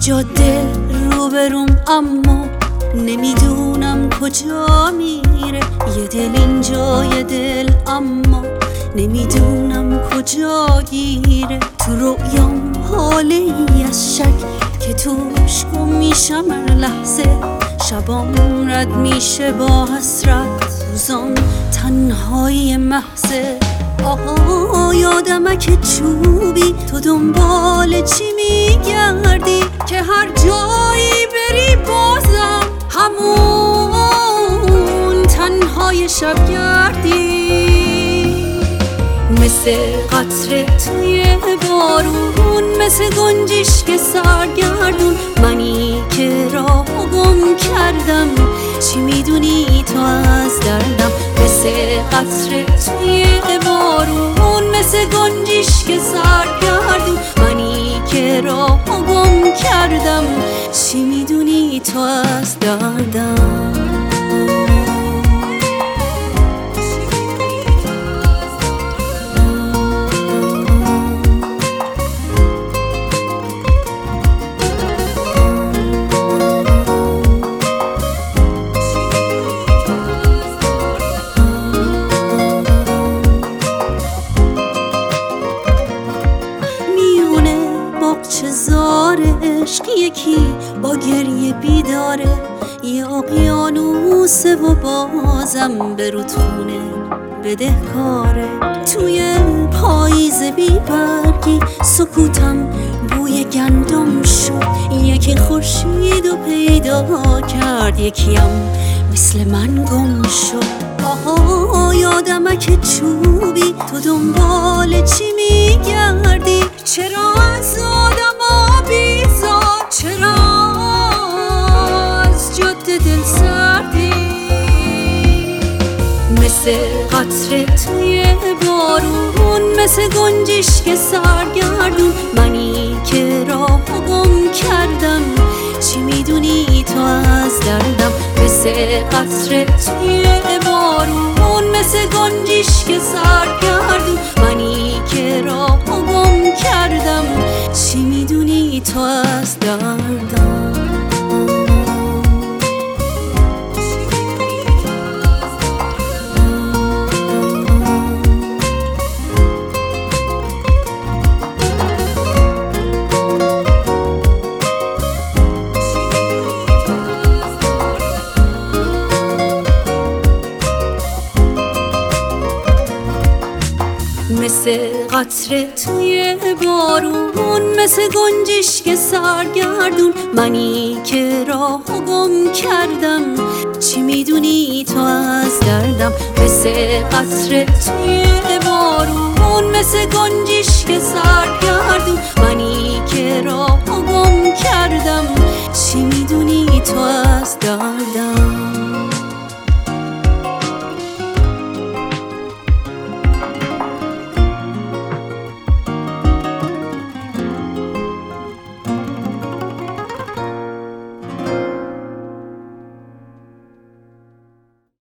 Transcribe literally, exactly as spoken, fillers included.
جاده روبروم اما نمیدونم کجا میره. یه دل اینجا یه دل اما نمیدونم کجا گیره. تو رویام حاله ای از شک که توش گم میشم هر لحظه. شبام رد میشه با حسرت، روزام تنهایی محضه. آها یادمکه چوبی تو دنبال چی میگردی که هر جایی بری بازم همون تنهای شبگردی. مثل قطره توی بارون، مثل گنجشک سرگردون، منی که راه گم کردم چی میدونی تو از دردم. مثل قطره توی بارون، مثل گنجشک سرگردون، منی که راه گم کردم چی میدونی تو از دردم. چه زار عشق یکی با گریه بیداره، یه اقیانوسه و بازم به رودخونه بدهکاره. توی پاییز بی برگی سکوتم بوی گندم شد. یکی خورشید و پیدا کرد، یکیم مثل من گم شد. آها یادمکه چوبی تو دنبال چی میگردی. چرا از آدما بیزار، چرا از جاده دل سردی. مثل قطره توی بارون، مثل گنجشک سرگردون، منی که راه گم کردم چی میدونی تو از دردم. مثل قطره توی بارون، مثل گنجشک سرگردون، منی که راه گم کردم چی میدونی تو از دردم. مثل قطره توی بارون، مثل گنجشک سرگردون، منی که راه گم کردم چی میدونی تو از دردم. مثل قطره توی بارون، مثل گنجشک سرگردون، منی که راه گم کردم چی میدونی تو از دردم.